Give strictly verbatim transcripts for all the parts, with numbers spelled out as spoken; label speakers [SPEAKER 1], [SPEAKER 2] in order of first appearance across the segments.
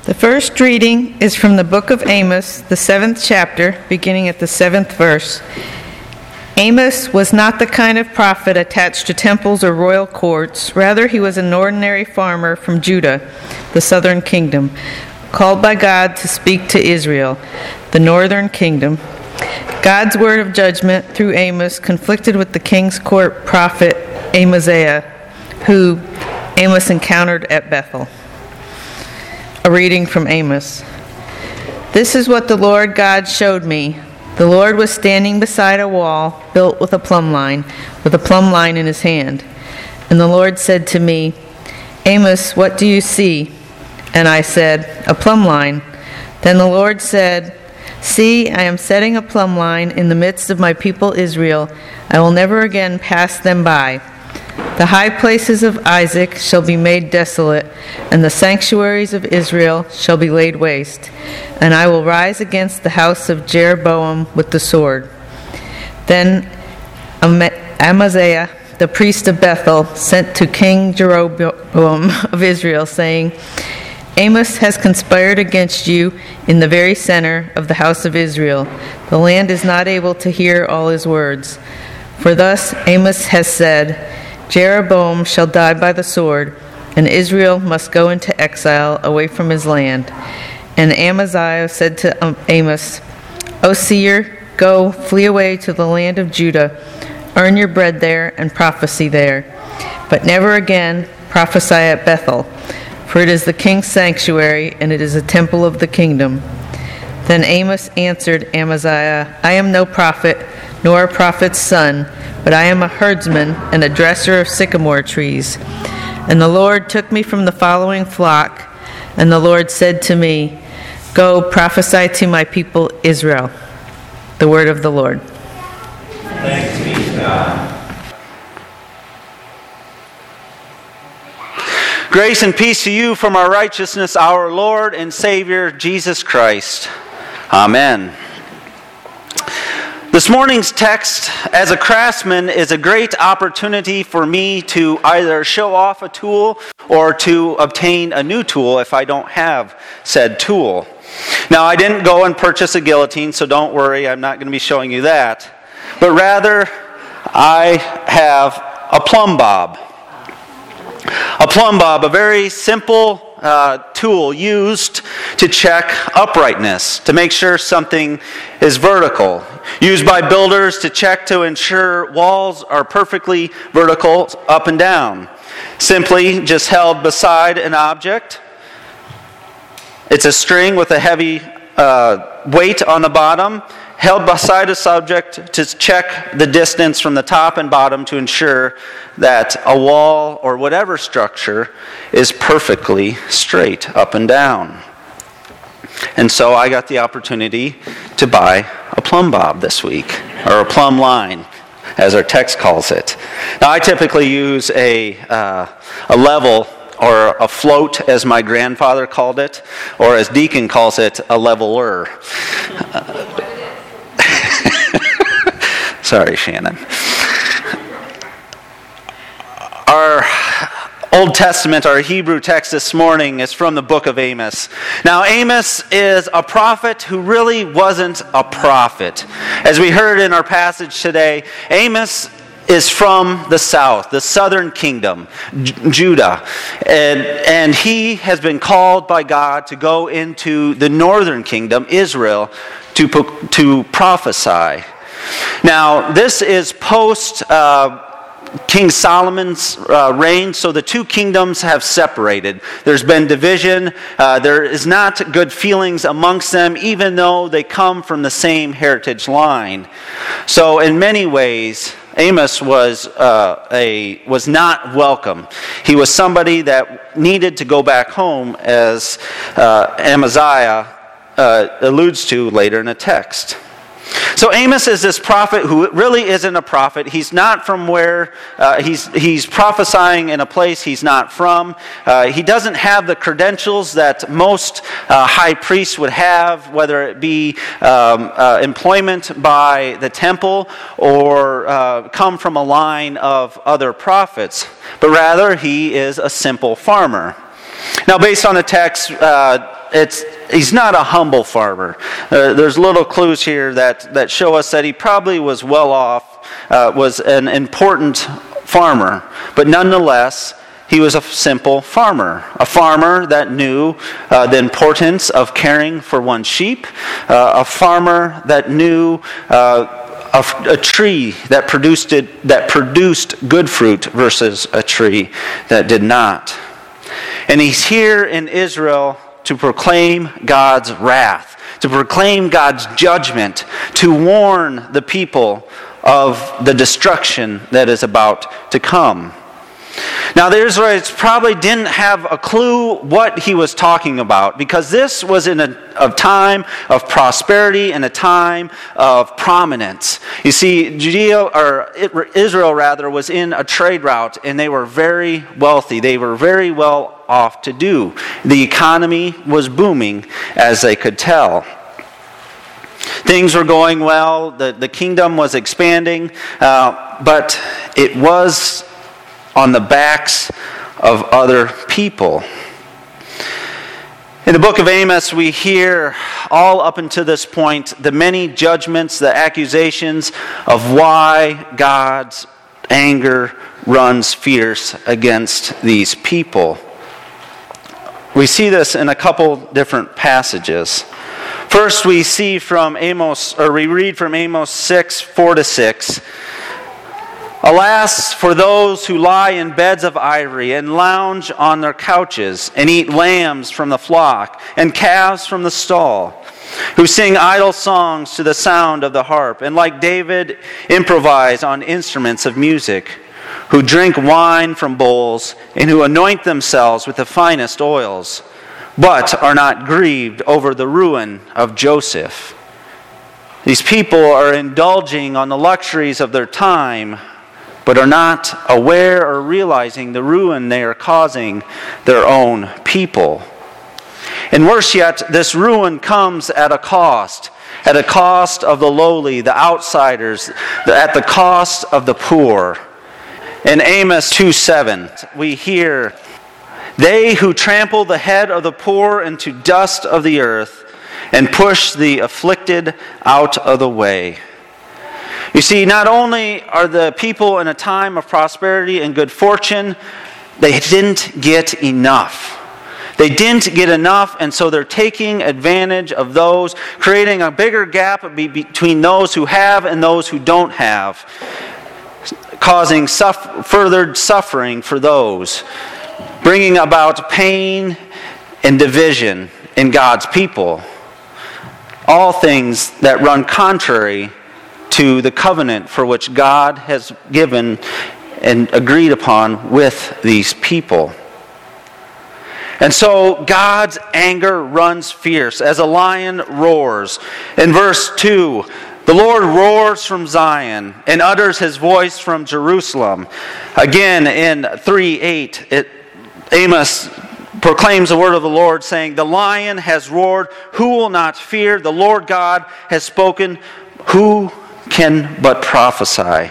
[SPEAKER 1] The first reading is from the book of Amos, the seventh chapter, beginning at the seventh verse. Amos was not the kind of prophet attached to temples or royal courts. Rather, he was an ordinary farmer from Judah, the southern kingdom, called by God to speak to Israel, the northern kingdom. God's word of judgment through Amos conflicted with the king's court prophet Amaziah, who Amos encountered at Bethel. A reading from Amos. This is what the Lord God showed me. The Lord was standing beside a wall built with a plumb line, with a plumb line in his hand. And the Lord said to me, Amos, what do you see? And I said, a plumb line. Then the Lord said, see, I am setting a plumb line in the midst of my people Israel. I will never again pass them by. The high places of Isaac shall be made desolate, and the sanctuaries of Israel shall be laid waste. And I will rise against the house of Jeroboam with the sword. Then Amaziah, the priest of Bethel, sent to King Jeroboam of Israel, saying, Amos has conspired against you in the very center of the house of Israel. The land is not able to hear all his words. For thus Amos has said, Jeroboam shall die by the sword, and Israel must go into exile away from his land. And Amaziah said to Amos, O seer, go, flee away to the land of Judah, earn your bread there, and prophesy there. But never again prophesy at Bethel, for it is the king's sanctuary, and it is a temple of the kingdom. Then Amos answered Amaziah, I am no prophet, nor a prophet's son, but I am a herdsman and a dresser of sycamore trees. And the Lord took me from the following flock, and the Lord said to me, go, prophesy to my people Israel. The word of the Lord.
[SPEAKER 2] Thanks be to God. Grace and peace to you from our righteousness, our Lord and Savior, Jesus Christ. Amen. This morning's text, as a craftsman, is a great opportunity for me to either show off a tool or to obtain a new tool if I don't have said tool. Now, I didn't go and purchase a guillotine, so don't worry, I'm not going to be showing you that. But rather, I have a plumb bob. A plumb bob, a very simple uh, tool used to check uprightness, to make sure something is vertical. Used by builders to check to ensure walls are perfectly vertical up and down. Simply just held beside an object. It's a string with a heavy uh, weight on the bottom, held beside a subject to check the distance from the top and bottom to ensure that a wall or whatever structure is perfectly straight up and down. And so I got the opportunity to buy a plumb bob this week, or a plumb line, as our text calls it. Now, I typically use a uh, a level or a float, as my grandfather called it, or as Deacon calls it, a leveler. Uh, Sorry, Shannon. Our Old Testament, our Hebrew text this morning is from the book of Amos. Now, Amos is a prophet who really wasn't a prophet. As we heard in our passage today, Amos is from the south, the southern kingdom, J- Judah. And, and he has been called by God to go into the northern kingdom, Israel, to, to prophesy. Now, this is post uh, King Solomon's uh, reign, so the two kingdoms have separated. There's been division. Uh, there is not good feelings amongst them, even though they come from the same heritage line. So, in many ways, Amos was uh, a was not welcome. He was somebody that needed to go back home, as uh, Amaziah uh, alludes to later in the text. So Amos is this prophet who really isn't a prophet. He's not from where, uh, he's he's prophesying in a place he's not from. Uh, he doesn't have the credentials that most uh, high priests would have, whether it be um, uh, employment by the temple or uh, come from a line of other prophets. But rather, he is a simple farmer. Now, based on the text, uh, it's he's not a humble farmer. Uh, there's little clues here that, that show us that he probably was well off, uh, was an important farmer. But nonetheless, he was a simple farmer, a farmer that knew uh, the importance of caring for one's sheep, uh, a farmer that knew uh, a, a tree that produced it, that produced good fruit versus a tree that did not. And he's here in Israel to proclaim God's wrath, to proclaim God's judgment, to warn the people of the destruction that is about to come. Now, the Israelites probably didn't have a clue what he was talking about, because this was in a, a time of prosperity and a time of prominence. You see, Judea, or Israel rather, was in a trade route, and they were very wealthy. They were very well off to do. The economy was booming, as they could tell. Things were going well. The, the kingdom was expanding, uh, but it was on the backs of other people. In the book of Amos, we hear all up until this point the many judgments, the accusations of why God's anger runs fierce against these people. We see this in a couple different passages. First, we see from Amos, or we read from Amos six, four to six. Alas, for those who lie in beds of ivory and lounge on their couches and eat lambs from the flock and calves from the stall, who sing idle songs to the sound of the harp and like David improvise on instruments of music, who drink wine from bowls and who anoint themselves with the finest oils, but are not grieved over the ruin of Joseph. These people are indulging on the luxuries of their time, but are not aware or realizing the ruin they are causing their own people. And worse yet, this ruin comes at a cost, at a cost of the lowly, the outsiders, at the cost of the poor. In Amos two seven, we hear, "They who trample the head of the poor into dust of the earth and push the afflicted out of the way." You see, not only are the people in a time of prosperity and good fortune, they didn't get enough. They didn't get enough, and so they're taking advantage of those, creating a bigger gap between those who have and those who don't have, causing suffer, further suffering for those, bringing about pain and division in God's people. All things that run contrary to the covenant for which God has given and agreed upon with these people. And so God's anger runs fierce as a lion roars. In verse two, the Lord roars from Zion and utters his voice from Jerusalem. Again in three eight, it, Amos proclaims the word of the Lord, saying, "The lion has roared, who will not fear? The Lord God has spoken, who can but prophesy?"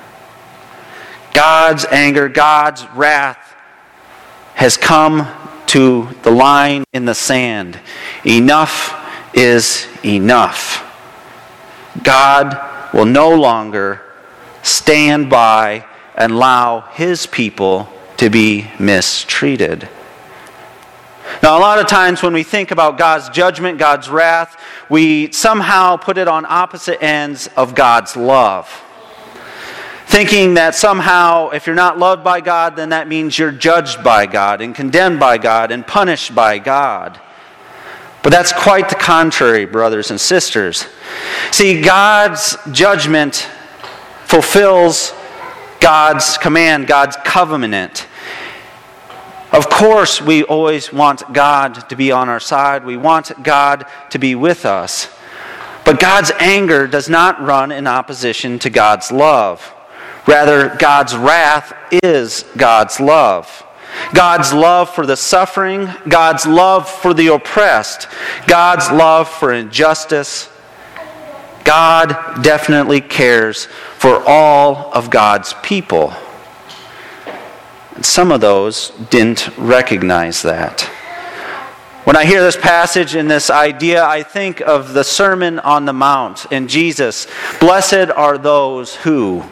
[SPEAKER 2] God's anger, God's wrath has come to the line in the sand. Enough is enough. God will no longer stand by and allow his people to be mistreated. Now, a lot of times when we think about God's judgment, God's wrath, we somehow put it on opposite ends of God's love. Thinking that somehow, if you're not loved by God, then that means you're judged by God and condemned by God and punished by God. But that's quite the contrary, brothers and sisters. See, God's judgment fulfills God's command, God's covenant. Of course, we always want God to be on our side. We want God to be with us. But God's anger does not run in opposition to God's love. Rather, God's wrath is God's love. God's love for the suffering, God's love for the oppressed, God's love for injustice. God definitely cares for all of God's people. And some of those didn't recognize that. When I hear this passage and this idea, I think of the Sermon on the Mount and Jesus. Blessed are those who.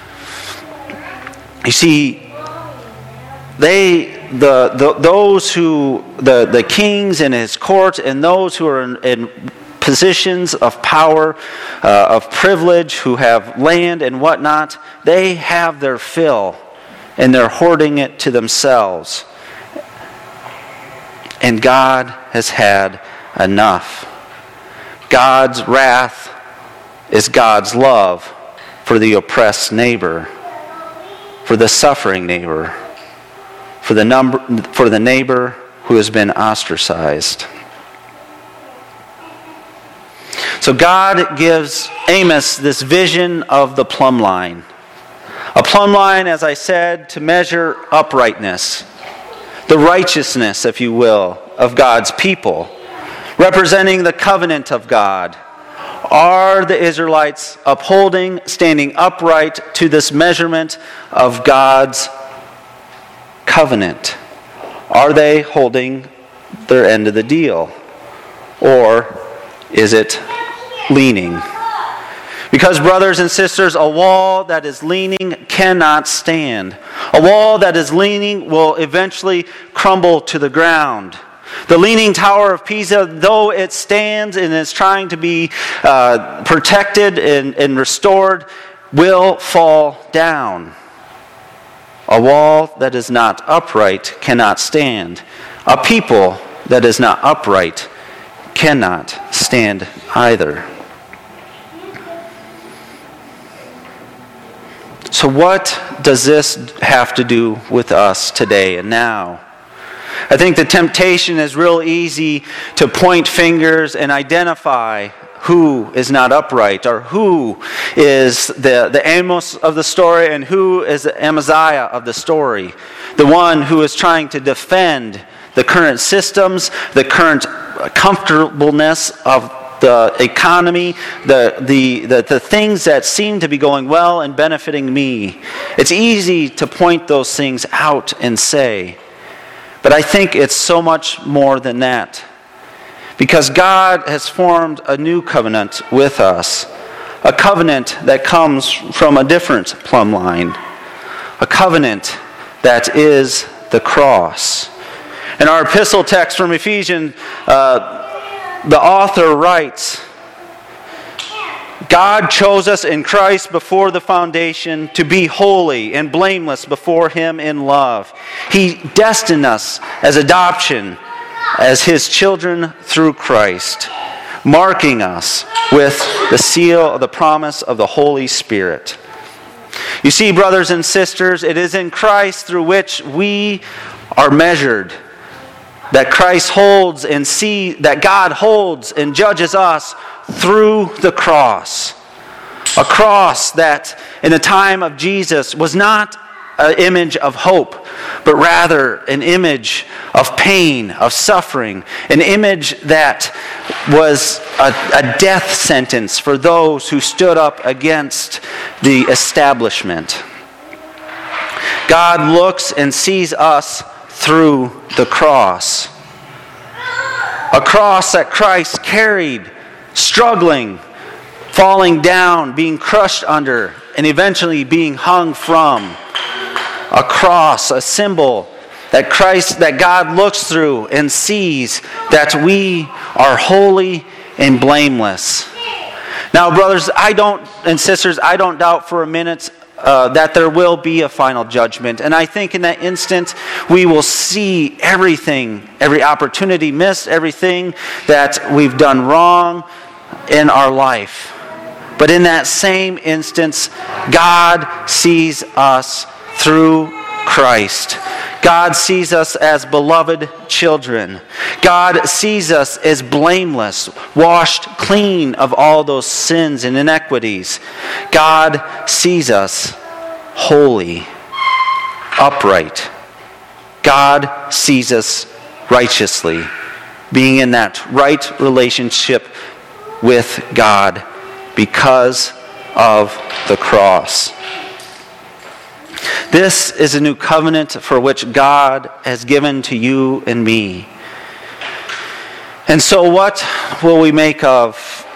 [SPEAKER 2] You see, they, the, the those who, the, the kings in his court and those who are in, in positions of power, uh, of privilege, who have land and whatnot, they have their fill and they're hoarding it to themselves. And God has had enough. God's wrath is God's love for the oppressed neighbor, for the suffering neighbor, for the number, for the neighbor who has been ostracized. So God gives Amos this vision of the plumb line. A plumb line, as I said, to measure uprightness. The righteousness, if you will, of God's people, representing the covenant of God. Are the Israelites upholding, standing upright to this measurement of God's covenant? Are they holding their end of the deal? Or is it leaning? Because, brothers and sisters, a wall that is leaning cannot stand. A wall that is leaning will eventually crumble to the ground. The Leaning Tower of Pisa, though it stands and is trying to be uh, protected and, and restored, will fall down. A wall that is not upright cannot stand. A people that is not upright cannot stand either. So what does this have to do with us today and now? I think the temptation is real easy to point fingers and identify who is not upright, or who is the, the Amos of the story and who is the Amaziah of the story. The one who is trying to defend the current systems, the current comfortableness of the economy, the, the, the, the things that seem to be going well and benefiting me. It's easy to point those things out and say, but I think it's so much more than that. Because God has formed a new covenant with us, a covenant that comes from a different plumb line, a covenant that is the cross. In our epistle text from Ephesians, uh, the author writes, God chose us in Christ before the foundation to be holy and blameless before Him in love. He destined us as adoption, as His children through Christ, marking us with the seal of the promise of the Holy Spirit. You see, brothers and sisters, it is in Christ through which we are measured, that Christ holds and see that God holds and judges us through the cross. A cross that in the time of Jesus was not an image of hope, but rather an image of pain, of suffering, an image that was a, a death sentence for those who stood up against the establishment. God looks and sees us through the cross. A cross that Christ carried, struggling, falling down, being crushed under, and eventually being hung from. A cross, a symbol that Christ, that God looks through and sees that we are holy and blameless. Now, brothers, I don't, and sisters, I don't doubt for a minute Uh, that there will be a final judgment. And I think in that instant, we will see everything, every opportunity missed, everything that we've done wrong in our life. But in that same instance, God sees us through Christ. God sees us as beloved children. God sees us as blameless, washed clean of all those sins and inequities. God sees us holy, upright. God sees us righteously, being in that right relationship with God because of the cross. This is a new covenant for which God has given to you and me. And so what will we make of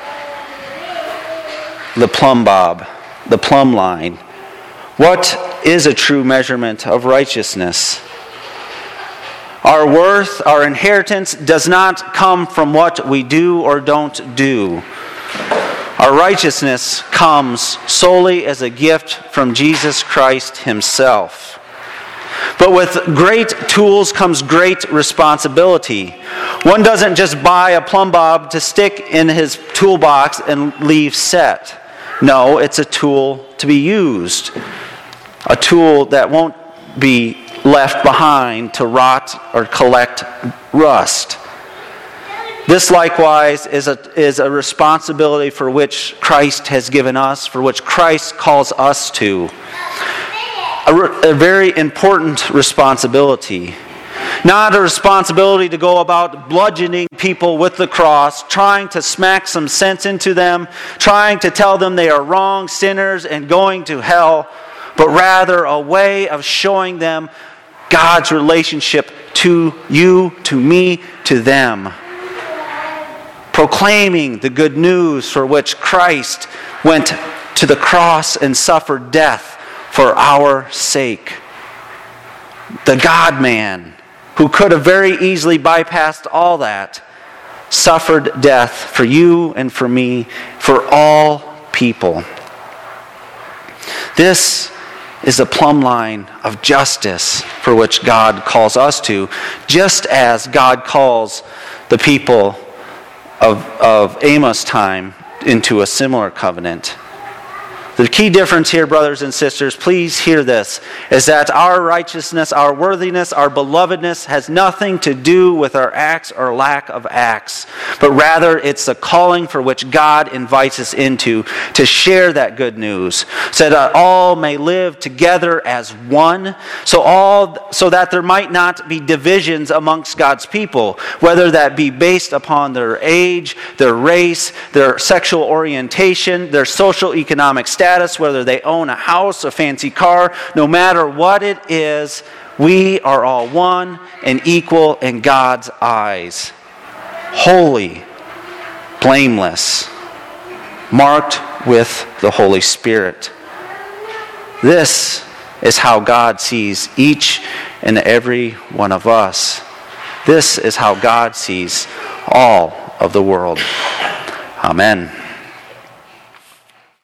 [SPEAKER 2] the plumb bob, the plumb line? What is a true measurement of righteousness? Our worth, our inheritance does not come from what we do or don't do. Our righteousness comes solely as a gift from Jesus Christ Himself. But with great tools comes great responsibility. One doesn't just buy a plumb bob to stick in his toolbox and leave set. No, it's a tool to be used. A tool that won't be left behind to rot or collect rust. This likewise is a, is a responsibility for which Christ has given us, for which Christ calls us to. A, re, a very important responsibility. Not a responsibility to go about bludgeoning people with the cross, trying to smack some sense into them, trying to tell them they are wrong sinners and going to hell, but rather a way of showing them God's relationship to you, to me, to them. Proclaiming the good news for which Christ went to the cross and suffered death for our sake. The God-man, who could have very easily bypassed all that, suffered death for you and for me, for all people. This is the plumb line of justice for which God calls us to, just as God calls the people of, of Amos' time into a similar covenant. The key difference here, brothers and sisters, please hear this, is that our righteousness, our worthiness, our belovedness has nothing to do with our acts or lack of acts, but rather it's the calling for which God invites us into to share that good news, so that all may live together as one, so all so that there might not be divisions amongst God's people, whether that be based upon their age, their race, their sexual orientation, their social economic status, Status, whether they own a house, a fancy car, no matter what it is, we are all one and equal in God's eyes. Holy, blameless, marked with the Holy Spirit. This is how God sees each and every one of us. This is how God sees all of the world. Amen.